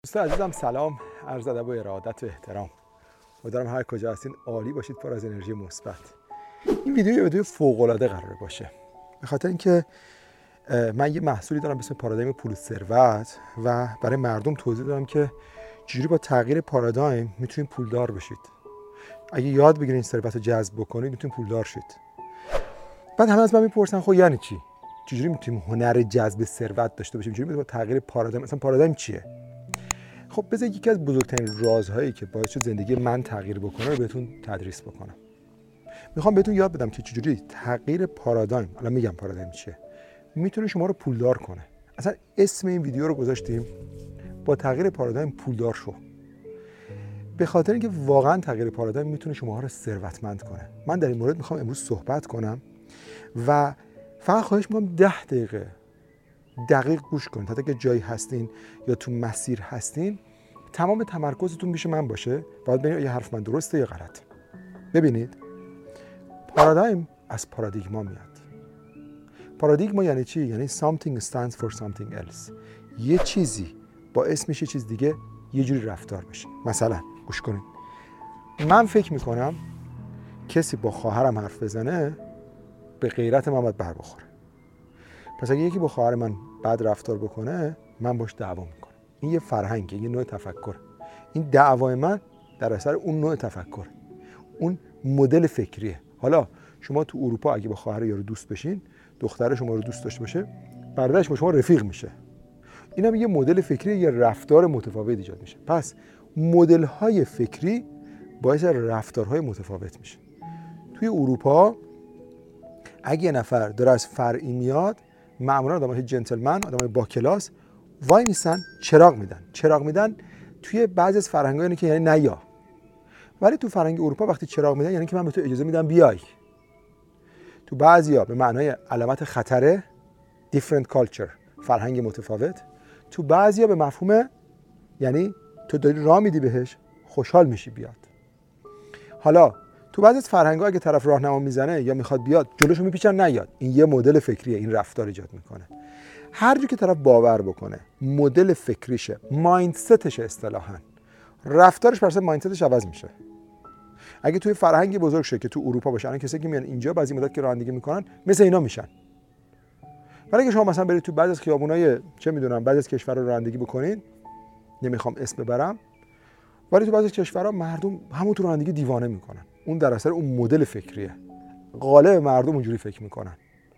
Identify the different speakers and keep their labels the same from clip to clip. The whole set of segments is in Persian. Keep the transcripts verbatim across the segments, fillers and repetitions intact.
Speaker 1: دوستان عزیزم سلام، عرض ادب و ارادت و احترام. امیدوارم هر کجا هستین عالی باشید، پر از انرژی مثبت. این ویدیو یه ویدیو فوق العاده قراره باشه، به خاطر اینکه من یه محصولی دارم به اسم پارادایم پول ثروت و برای مردم توضیح دادم که چجوری با تغییر پارادایم میتونید پولدار بشید. اگه یاد بگیرید ثروت رو جذب بکنید میتونید پولدار شید. بعد همه از من میپرسن خب یعنی چی؟ چجوری میتونیم هنر جذب ثروت داشته باشیم؟ چجوری میتونیم با تغییر پارادایم، مثلا پارادایم چیه؟ خب بذار یکی از بزرگترین رازهایی که باعث شد زندگی من تغییر بکنه رو بهتون تدریس بکنم. میخوام بهتون یاد بدم که چجوری تغییر پارادایم، الان میگم پارادایم چیه، میتونه شما رو پولدار کنه. اصلا اسم این ویدیو رو گذاشتیم با تغییر پارادایم پولدار شو، به خاطر اینکه واقعا تغییر پارادایم میتونه شما رو ثروتمند کنه. من در این مورد میخوام امروز صحبت کنم و فقط خواهش میکنم ده دقیقه دقیق گوش کنید تا اگه جایی هستین یا تو مسیر هستین تمام تمرکزتون پیش من باشه. باید ببینید یه حرف من درسته یا غلط. ببینید، پارادایم از پارادیگما میاد. پارادیگما یعنی چی؟ یعنی something stands for something else. یه چیزی با اسمش یه چیز دیگه یه جوری رفتار بشه. مثلا گوش کنید، من فکر میکنم کسی با خواهرم حرف بزنه به غیرت من باید بر بخوره. پس اگه یکی با خواهر من بد رفتار بکنه من باش دعوا میکنم. این یه فرهنگه، یه نوع تفکر. این دعوای من در اثر اون نوع تفکر، اون مدل فکریه. حالا شما تو اروپا اگه با خواهر یارو دوست بشین، دختر شما رو دوست داشته باشه، برادرش با شما رفیق میشه. اینم یه مدل فکری، یه رفتار متفاوت ایجاد میشه. پس مدل‌های فکری باعث رفتارهای متفاوت میشه. توی اروپا اگه یه نفر داره از فرعی میاد، معمولا آدمای جنتلمن، آدمای با کلاس وای میسن چراغ میدن. چراغ میدن توی بعضی از فرهنگ‌ها یعنی که یعنی نیا. ولی تو فرهنگ اروپا وقتی چراغ میدن یعنی که من به تو اجازه میدم بیای. تو بعضیا به معنای علامت خطره، different culture، فرهنگ متفاوت. تو بعضیا به مفهوم یعنی تو داری راه میدی بهش، خوشحال میشی بیاد. حالا تو بعضی از فرهنگ‌ها اگه طرف راهنما میزنه یا میخواد بیاد، جلوشو میپیچن نیاد. این یه مدل فکریه، این رفتار ایجاد میکنه. هر جور که طرف باور بکنه، مدل فکریشه، مایندستشه، اصطلاحاً رفتارش بر اساس مایندستش عوض میشه. اگه توی فرهنگ بزرگ شه که تو اروپا باشه، الان کسایی که میان اینجا بعضی مدت که رانندگی میکنن مثل اینا میشن. ولی اگه شما مثلا برید تو بعضی از خیابونای چه میدونم بعضی از کشورها رانندگی بکنین، نمیخوام اسم ببرم، ولی تو بعضی از کشورها مردم همون تو رانندگی دیوانه میکنن. اون در اثر اون مدل فکریه. غالب مردم اونجوری فکر میکنن.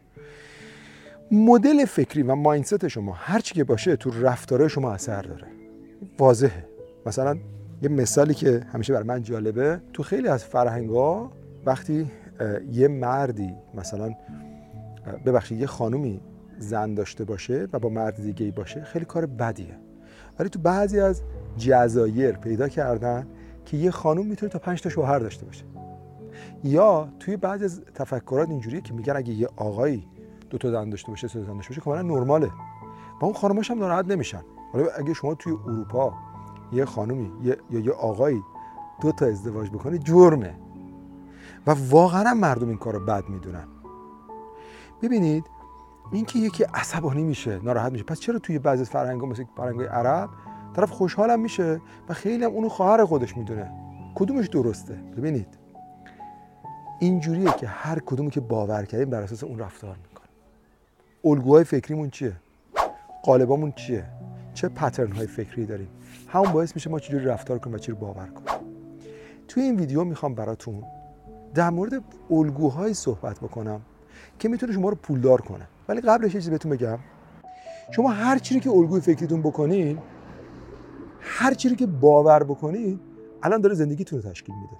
Speaker 1: مدل فکری و مایندست شما هر چی که باشه تو رفتارهای شما اثر داره. واضحه. مثلا یه مثالی که همیشه برای من جالبه، تو خیلی از فرهنگ‌ها وقتی یه مردی مثلا ببخشید یه خانومی زن داشته باشه و با مرد دیگه‌ای باشه خیلی کار بدیه. ولی تو بعضی از جزایر پیدا کردن که یه خانوم میتونه تا پنج تا شوهر داشته باشه. یا توی بعضی از تفکرات اینجوریه که میگن اگه یه آقایی دو تا زن داشته باشه، سه تا زن داشته باشه کاملا نرماله. با اون خانماش هم ناراحت نمیشن. ولی اگه شما توی اروپا یه خانومی یا یه آقایی دو تا ازدواج بکنه جرمه. و واقعا مردم این کارو بد میدونن. ببینید، این که یکی عصبانی میشه، ناراحت میشه، پس چرا توی بعضی از فرهنگ‌ها مثل فرهنگ‌های عرب طرف خوشحالم میشه و خیلی هم اونو خواهر خودش میدونه؟ کدومش درسته؟ ببینید، اینجوریه که هر کدومی که باور کردیم بر اساس اون رفتار میکنه. الگوهای فکریمون چیه؟ قالبامون چیه؟ چه پترن‌های فکری داریم؟ همون باعث میشه ما چجوری رفتار کنیم و چی رو باور کنیم. توی این ویدیو میخوام براتون در مورد الگوهای صحبت بکنم که میتونه شما رو پولدار کنه. ولی قبلش یه چیزی بهتون بگم، شما هر چیزی که الگوی فکریتون بکنین، هر چیزی که باور بکنین، الان داره زندگیتون رو تشکیل میده.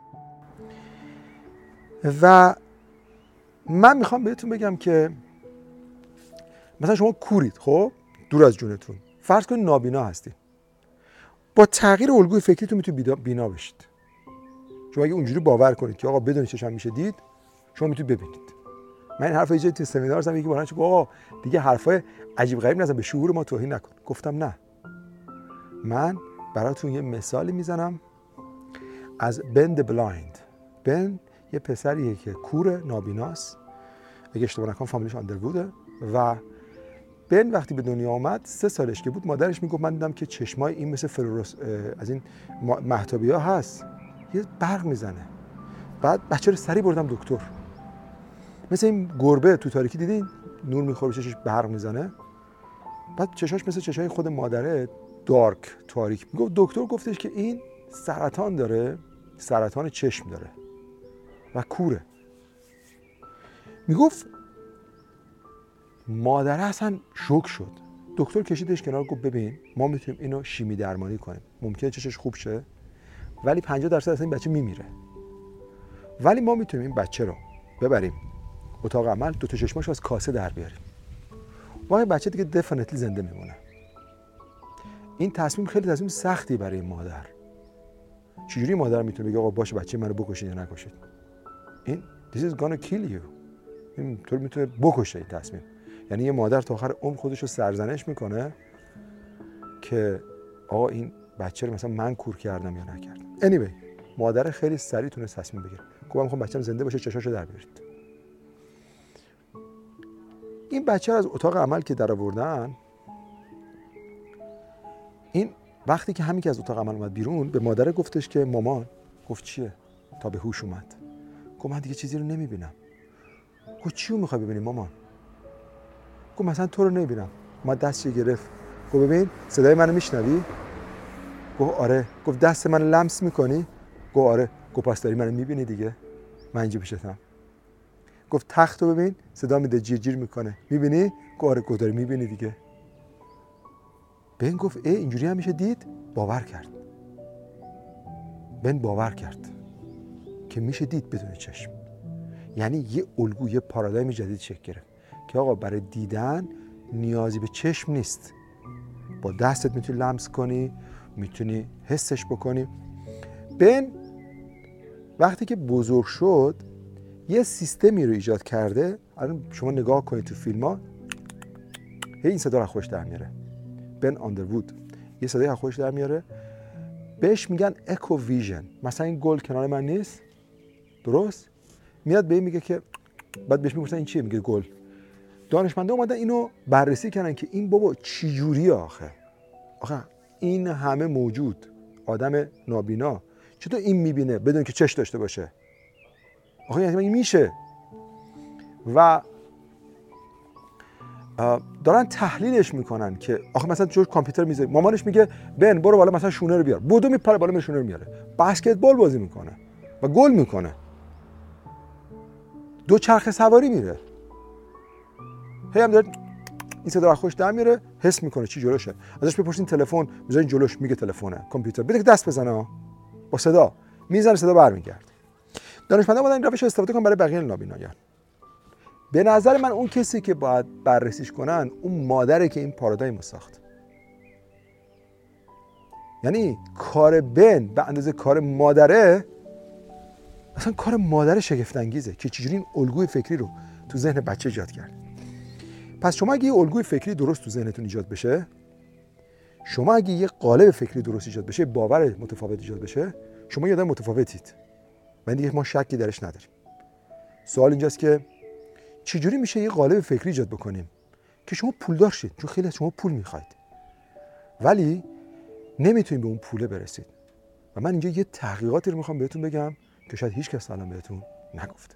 Speaker 1: و من میخوام بهتون بگم که مثلا شما کورید، خب دور از جونتون، فرض کنید نابینا هستید. با تغییر الگوی فکریتون میتونید بینا بشید. شما اگه اونجوری باور کنید که آقا بدون چشم میشه دید، شما میتونید ببینید. من این حرفا یه تو سمینار زدم، یکی بلند شد آقا دیگه حرفای عجیب غریب نزن، به شعور ما توهین نکن. گفتم نه، من براتون یه مثالی میزنم از بن د بلایند. بن یه پسریه که کور، نابیناست، اگه اشتباه نکنم فامیلیش آندرووده و بن وقتی به دنیا آمد سه سالش که بود مادرش میگفت من دیدم که چشمای این مثل فلوروس از این مهتابی‌ها هست، یه برق میزنه. بعد بچه رو سریع بردم دکتر. مثل این گربه تو تاریکی دیدین نور میخوره چشش برق میزنه، بعد چشاش مثل چشای خود مادره دارک تاریک. میگفت دکتر گفتش که این سرطان داره، سرطان چشم داره و کوره. میگفت مادره اصلا شوک شد. دکتر کشیدش کنار گفت ببین ما میتونیم اینو شیمی درمانی کنیم، ممکنه چشش خوب شه ولی پنجاه درصد اصلا این بچه میمیره، ولی ما میتونیم این بچه رو ببریم اتاق عمل، دو تا چشماش از کاسه در بیاریم، وای بچه دیگه دفنتلی زنده میمونه. این تصمیم خیلی تصمیم سختی برای این مادر. چجوری مادر میتونه بگه آقا باشه بچه منو بکشید یا نکشید؟ این this is gonna kill you. این طور میتونه بکشه این تصمیم. یعنی یه مادر تا آخر عمر خودش رو سرزنش میکنه که آقا این بچه رو مثلا من کور کردم یا نکردم. anyway مادر خیلی سریع تونست تصمیم بگیره. گفت من میخوام بچه‌م زنده باشه، چشاشو در بیارید. این بچه رو از اتاق عمل که در آوردن، این وقتی که همین که از اتاق عمل اومد بیرون به مادر گفتش که مامان. گفت چیه؟ تا به هوش اومد. گفت من دیگه چیزی رو نمیبینم. گفت چی رو میخوای ببینی مامان؟ گفت مثلا تو رو نمیبینم. ما دستش گرفت. گفت ببین صدای منو میشنوی؟ گفت آره. گفت دست منو لمس میکنی؟ گفت آره. گفت پس داری منو میبینی دیگه، من اینجا پیشتم. گفت تختو ببین صدا میده جیر جیر میکنه، میبینی؟ گفت آره. گفت داری میبینی دیگه. بن گفت ای اینجوری هم میشه دید؟ باور کرد. بن باور کرد که میشه دید بدون چشم. یعنی یه الگو، یه پارادایم جدید شکل گرفت که آقا برای دیدن نیازی به چشم نیست، با دستت میتونی لمس کنی، میتونی حسش بکنی. بن وقتی که بزرگ شد یه سیستمی رو ایجاد کرده. الان شما نگاه کنید تو فیلم ها هی این صدا رو خوش در میاره. بن آندروود یه صدای از خودش در میاره، بهش میگن اکو ویژن. مثلا این گل کنار من نیست، درست؟ میاد به این میگه که، بعد بهش میگفتن این چیه؟ میگه گل. دانشمندا اومدن اینو بررسی کردن که این بابا چی جوریه آخه؟ آخه این همه موجود، آدم نابینا چطور این میبینه بدون که چش داشته باشه؟ آخه یعنی میشه. و دارن تحلیلش میکنن که آخه مثلا جور کامپیوتر میذاره، مامانش میگه بن برو بالا مثلا شونه رو بیار، بودو میپره بالا میره شونه رو میاره، بسکتبال بازی میکنه و گل میکنه، دو چرخ سواری میره، هی هم داره این صدا رو خوش در میاره، حس میکنه چی جلوشه. ازش بپرسین تلفن میذارین جلوش، میگه تلفنه. کامپیوتر بده که دست بزنه با صدا میزنه، صدا برمیگرده. دانشمندا بودن این روش استفاده کنن برای بقیه نابینایان. به نظر من اون کسی که باید بررسیش کنن اون مادره که این پارادایم رو ساخت. یعنی کار بن به اندازه کار مادره، اصلا کار مادر شگفت انگیزه که چجوری این الگوی فکری رو تو ذهن بچه ایجاد کرد. پس شما اگه یه الگوی فکری درست تو ذهنتون ایجاد بشه، شما اگه یه قالب فکری درست ایجاد بشه، باور متفاوت ایجاد بشه، شما یه آدم متفاوتید. من دیگه ما شکی درش نداریم. سوال اینجاست که چجوری میشه یه قالب فکری ایجاد بکنیم که شما پولدار شید؟ چون خیلی از شما پول میخواید ولی نمیتونید به اون پوله برسید. و من اینجا یه تحقیقاتی رو میخوام بهتون بگم که شاید هیچ کس الان بهتون نگفته.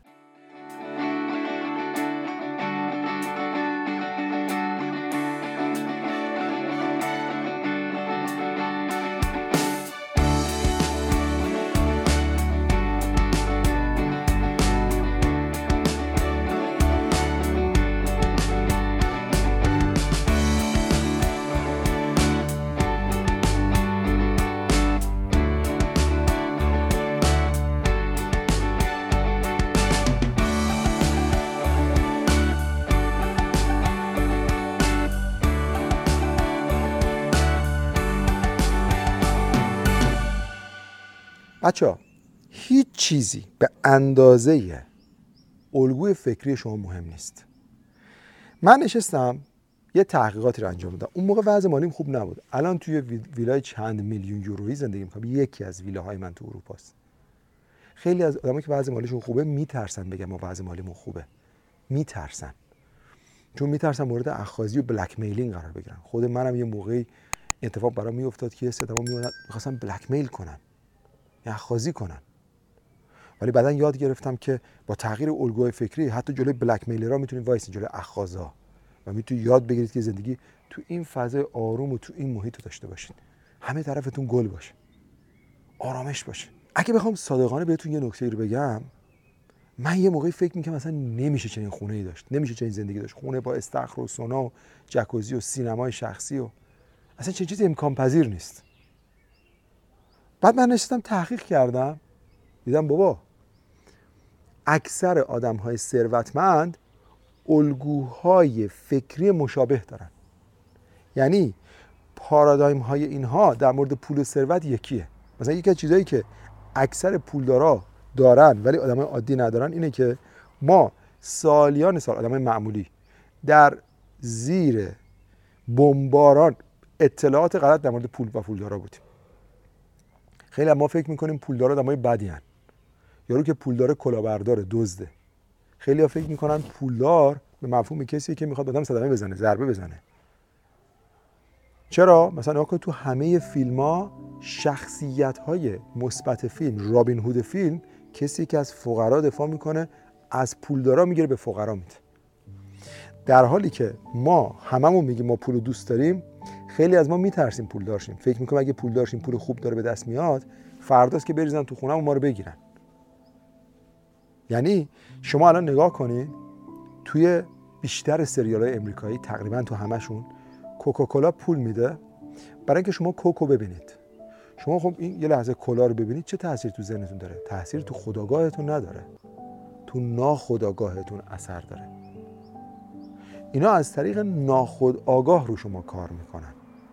Speaker 1: بچه‌ها هیچ چیزی به اندازه الگوی فکری شما مهم نیست. من نشستم یه تحقیقاتی رو انجام دادم. اون موقع وضع مالیم خوب نبود. الان توی ویلای چند میلیون یورویی زندگی می‌کنم. یکی از ویلاهای من تو اروپا است. خیلی از آدمایی که وضع مالیشون خوبه میترسن بگم ما وضع مالیمون خوبه. میترسن. چون میترسن مورد اخاذی و بلک میلینگ قرار بگیرن. خود منم یه موقعی اتفاق برام میافتاد که سه تا میومدن میخواستن بلک میل کنن یا اخاذی کنن، ولی بعداً یاد گرفتم که با تغییر الگوهای فکری حتی جلوی بلک میلرها میتونید وایسین، جلوی اخاذا، و میتونید یاد بگیرید که زندگی تو این فضای آروم و تو این محیط رو داشته باشین. همه طرفتون گل باشه، آرامش باشه. اگه بخوام صادقانه بهتون یه نکته رو بگم، من یه موقعی فکر می‌کردم مثلا نمیشه چنین خونه‌ای داشت، نمیشه چنین زندگی داشت، خونه با استخر و سونا و جکوزی و سینمای شخصی و اصلا چه چیزی امکان پذیر نیست. بعد من نشستم تحقیق کردم، دیدم بابا اکثر آدم‌های ثروتمند الگوهای فکری مشابه دارن. یعنی پارادایم های اینها در مورد پول و ثروت یکیه. مثلا یکی از چیزایی که اکثر پولدارا دارن ولی آدمای عادی ندارن اینه که ما سالیان سال آدمای معمولی در زیر بمباران اطلاعات غلط در مورد پول و پولدارا بودیم. خیلی ما فکر میکنیم پولدارا آدمای بدی ان. یارو که پولدار کلاهبردار دزده. خیلی ها فکر میکنن پولدار به مفهوم کسی که میخواد آدم صدمه بزنه، ضربه بزنه. چرا؟ مثلا نگاه تو همه فیلم‌ها شخصیت‌های مثبت فیلم، رابین هود فیلم، کسی که از فقرا دفاع میکنه از پولدارا میگیره به فقرا میده. در حالی که ما هممون میگیم ما پولو دوست داریم، خیلی از ما میترسیم پولدار شیم. فکر میکنیم اگه پولدار شیم پول خوب داره به دست میاد، فرداست که بریزن تو خونه‌مون ما رو بگیرن. یعنی شما الان نگاه کنید توی بیشتر سریال‌های امریکایی تقریبا تو همشون کوکاکولا پول میده برای اینکه شما کوکو ببینید. شما خب این یه لحظه کلا رو ببینید، چه تأثیر تو ذهنتون داره؟ تأثیر تو خودآگاهتون نداره، تو ناخودآگاهتون اثر داره. اینا از طریق ناخودآگاه رو شما کار میکنن،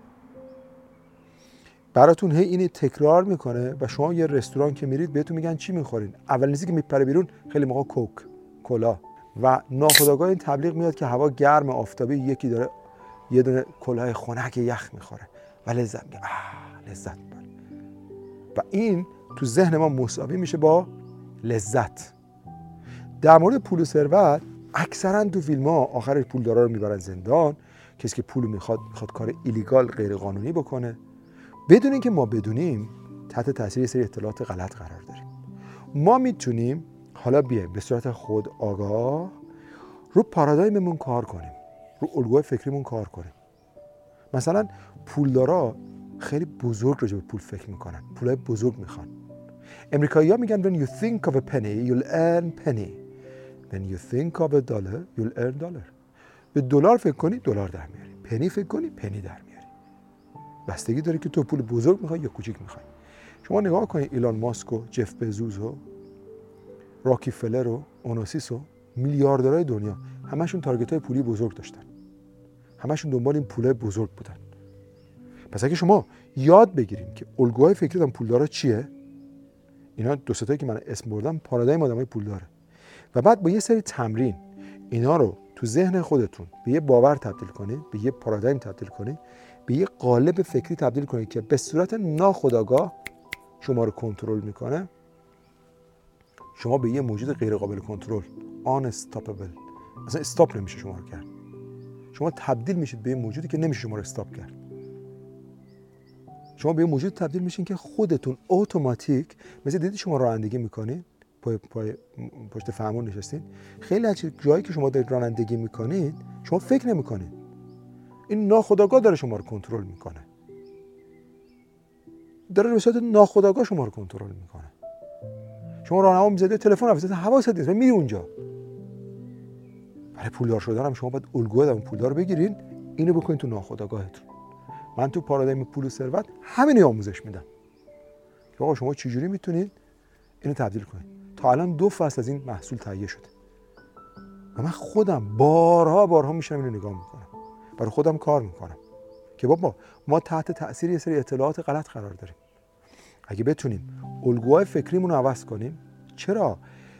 Speaker 1: براتون هی اینی تکرار میکنه و شما یه رستوران که میرید بهتون میگن چی میخورین، اولین چیزی که میپره بیرون خیلی موقع کوک، کلا، و ناخودآگاه این تبلیغ میاد که هوا گرم آفتابی، یکی داره یه دونه کلاه خنک یخ میخوره و لذت میگه، آه لذت میبره، و این تو ذهن ما مساوی میشه با لذت. در مورد پول و ثروت اکثرا تو فیلم ها آخرش پولدارا رو میبرن زندان، کسی که پول میخواد میخواد کار ایلیگال غیر قانونی بکنه، بدون اینکه ما بدونیم تحت تاثیر سری اطلاعات غلط قرار داریم. ما میتونیم حالا بیایم به صورت خود آگاه رو پارادایممون کار کنیم، رو الگوی فکریمون کار کنیم. مثلا پولدارا خیلی بزرگ راجع به پول فکر میکنن، پولای بزرگ میخوان. امریکایی‌ها میگن when you think of a penny you'll earn penny, when you think of a dollar you'll earn dollar. به دلار فکر کنی دلار در میاری، پنی فکر کنی پنی در میاری. بستگی داره که تو پول بزرگ میخوای یا کوچیک میخوای. شما نگاه کنید ایلان ماسک و جف بزوس و راکی فلر و اوناسیس و میلیاردرهای دنیا همشون تارگت‌های پولی بزرگ داشتن، همشون دنبال این پولای بزرگ بودن. پس اگه شما یاد بگیرین که الگوهای فکری آدم پولدارا چیه، اینا دو ستایی که من اسم بردم پارادایم آدمای پولداره، و بعد با یه سری تمرین اینا رو تو ذهن خودتون به یه باور تبدیل کنید، به یه پارادایم تبدیل کنید، به یه قالب فکری تبدیل کنید که به صورت ناخودآگاه شما رو کنترل میکنه، شما به یه موجود غیر قابل کنترل، unstoppable، اصلا استاپ نمیشه شما رو کرد. شما تبدیل میشید به یه موجودی که نمیشه شما رو استاپ کرد. شما به یه موجود تبدیل میشین که خودتون اتوماتیک، مثل دیدی شما رانندگی میکنید، پای پای پشت فرمون نشستین، خیلی از جایی که شما دارید رانندگی میکنید شما فکر نمیکنید، این ناخودآگاه داره شما رو کنترل میکنه، داره به صورت ناخودآگاه شما رو کنترل میکنه. شما راهنما میزده تلفن افتاده حواست نیست میری اونجا. برای پولدار شدن هم شما باید الگوی اون پولدار رو بگیرین، اینو بکنین تو ناخودآگاهتون. من تو پارادایم پول و ثروت همین آموزش میدم که آقا شما چجوری میتونید اینو تبدیل کنید. تا الان دو فصل از این محصول تهیه شده و من خودم بارها بارها میشم اینو نگاه میکنم، برای خودم کار میکنم که بابا ما تحت تاثیر یه سری اطلاعات غلط قرار داریم. اگه بتونیم الگوهای فکریمون رو عوض کنیم، چرا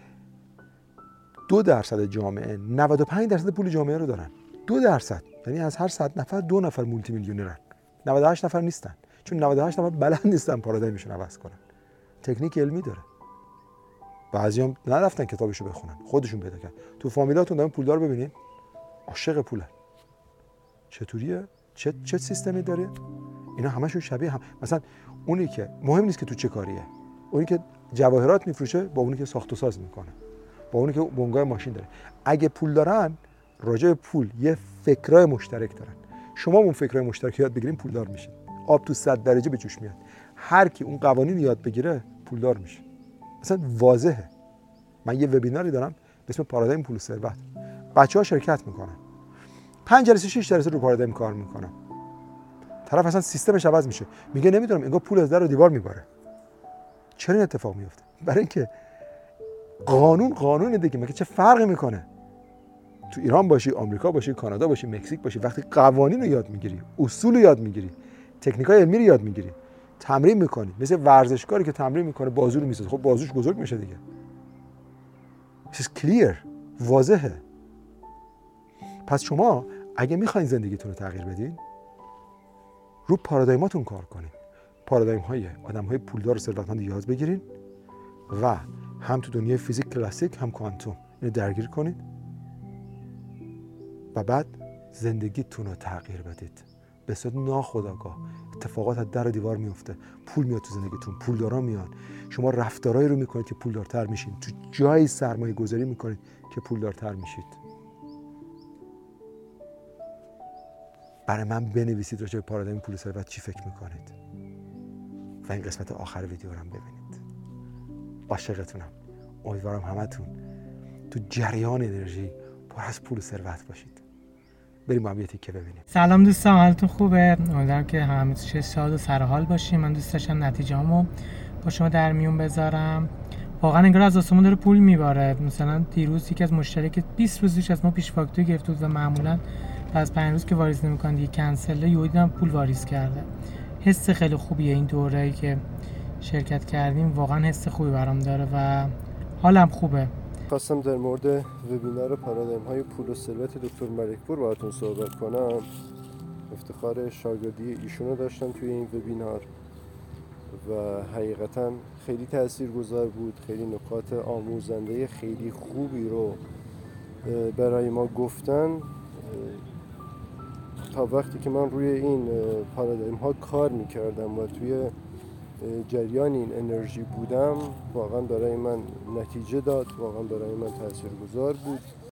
Speaker 1: دو درصد جامعه نود و پنج درصد پول جامعه رو دارن؟ دو درصد یعنی از هر صد نفر دو نفر مولتی میلیونرن، نود و هشت نفر نیستن، چون نود و هشت نفر بلد نیستن پارادایمشون عوض کنن. تکنیک علمی داره. بعضیام نرفتن کتابشو بخونن، خودشون پیدا کردن. تو فامیلاتون دارن پولدار ببینید، عاشق پولن. چطوریه؟ چه چه سیستمی داره؟ اینا همشون شبیه هم. مثلا اونی که مهم نیست که تو چه کاریه، اونی که جواهرات میفروشه با اونی که ساخت و ساز میکنه، با اونی که بنگاه ماشین داره. اگه پول دارن، راجع به پول یه فکرای مشترک دارن. شما اون فکرای مشترک یاد بگیرین پولدار میشین. آب تو صد درجه به جوش میاد. هر کی اون قوانین یاد بگیره پولدار میشه. مثلا واضحه. من یه وبیناری دارم به اسم پارادایم پول و ثروت. بچه‌ها شرکت میکنن. پنج جلسه شش جلسه رو پارادایم کار میکنن. طرف اصلا سیستمش عوض میشه. میگه نمیدونم انگار پول از در و دیوار میباره. چرا این اتفاق میفته؟ برای اینکه قانون قانون دیگه. مگه چه فرقی میکنه؟ تو ایران باشی، آمریکا باشی، کانادا باشی، مکزیک باشی، وقتی قوانین رو یاد میگیری، اصول رو یاد میگیری، تکنیکای علمی رو یاد میگیری، تمرین میکنی، مثل ورزشکاری که تمرین میکنه بازو رو میسازه، خب بازوش بزرگ میشه دیگه. This is clear. واضحه. پس شما اگه میخواین زندگیتون رو تغییر بدین، رو پارادایماتون کار کنین. پارادایم های آدم های پولدار و ثروتمند یاد بگیرین و هم تو دنیای فیزیک کلاسیک هم کوانتوم اینو درگیر کنین و بعد زندگیتون رو تغییر بدید. به صورت ناخودآگاه اتفاقات از در و دیوار میفته. پول میاد تو زندگیتون، پولدارا میان. شما رفتارایی رو میکنید که پولدارتر میشین. تو جایی سرمایه گذاری میکنید که پولدارتر میشید. برای من بنویسید راجع به پارادایم پول و ثروت چی فکر میکنید و این قسمت آخر ویدیو رو هم ببینید. عاشقتونم. امیدوارم همتون تو جریان انرژی پر از پول و ثروت باشید. بریم با هم یه تیکه ببینیم.
Speaker 2: سلام دوستان، حالتون خوبه؟ امیدوارم که همه شاد و سرحال باشیم. من دوست داشتم نتیجه‌امو با شما در میون بذارم. واقعا انگار از آسمون داره پول میباره. مثلا دیروز یکی از مشتری که بیست روز پیش از ما پیش فاکتور گرفت بود و معمولا از پنج روز که واریز نمی‌کنه دیگه کنسله، یهو دیدم پول واریز کرده. حس خیلی خوبیه این دوره‌ای که شرکت کردیم، واقعا حس خوبی برام داره و حالم خوبه.
Speaker 3: خواستم در مورد وبینار پارادایم های پول و ثروت دکتر ملکپور باهاتون صحبت کنم. افتخار شاگردی ایشونو داشتم توی این وبینار و حقیقتا خیلی تاثیرگذار بود. خیلی نکات آموزنده خیلی خوبی رو برای ما گفتن. تا وقتی که من روی این پارادایم ها کار میکردم و توی جریان این انرژی بودم، واقعا برای من نتیجه داد، واقعا برای من تاثیرگذار بود.